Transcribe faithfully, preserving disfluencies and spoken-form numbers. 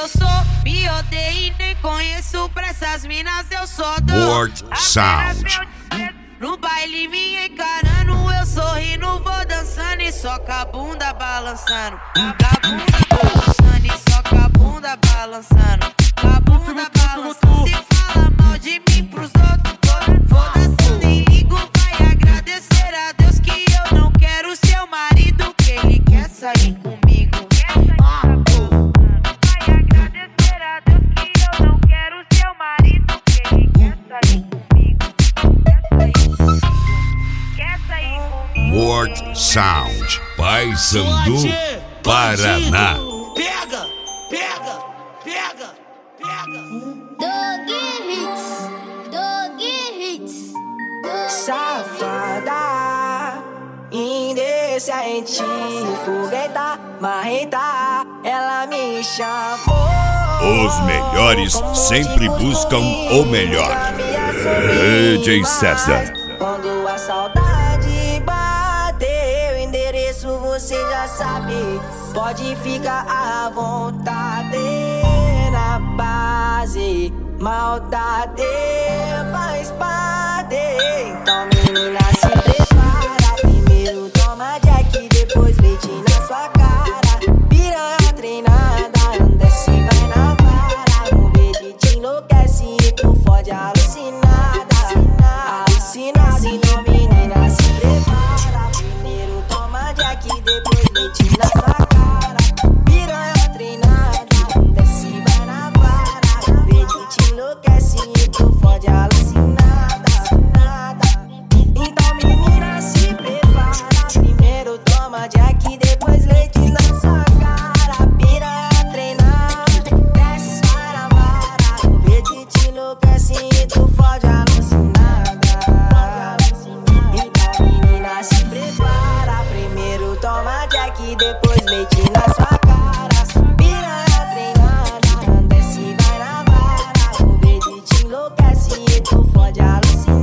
eu sou. Me odeio e nem conheço, pra essas minas eu só dou. Word Sound. No baile me encarando, eu sorrindo, vou dançando e só com a bunda balançando. Com a bunda balançando e só com a bunda balançando. Com a bunda balançando, se fala mal de mim pros outros, foda-se, nem ligo, vai agradecer a Deus que eu não quero seu marido, que ele quer sair comigo. Ah, oh. Vai agradecer a Deus que eu não quero seu marido, que ele quer sair comigo. Quer sair comigo. Word Sound. Paysandu, Paraná. Pega, pega, pega, pega. Dog Hits, Dog Hits. Safada, indecente, fogueta, marreta, ela me chamou. Os melhores sempre buscam o melhor. D J César. Quando a saudade bateu, endereço você já sabe. Pode ficar à vontade. Na base, maldade faz parte. Então menina, se prepara. Primeiro toma Jack, depois leite na sua cara. Piranha treinada, anda se vai na vara. Um beijo te enlouquece e tu fode alucinada. Alucinada, então menina, se prepara. Primeiro toma Jack, depois leite na sua cara. Piranha treinada, anda se vai na vara. Um beijo te enlouquece e tu fode alucinada. Então menina, se prepara. Primeiro toma Jack, depois leite na sua cara. Piranha treinada, desce vai na vara. Um beijo te enlouquece e tu fode alucinada. Então menina, se prepara. Primeiro toma Jack, depois leite na sua cara. Piranha treinada, desce vai na vara. Um beijo te enlouquece e tu fode alucinada.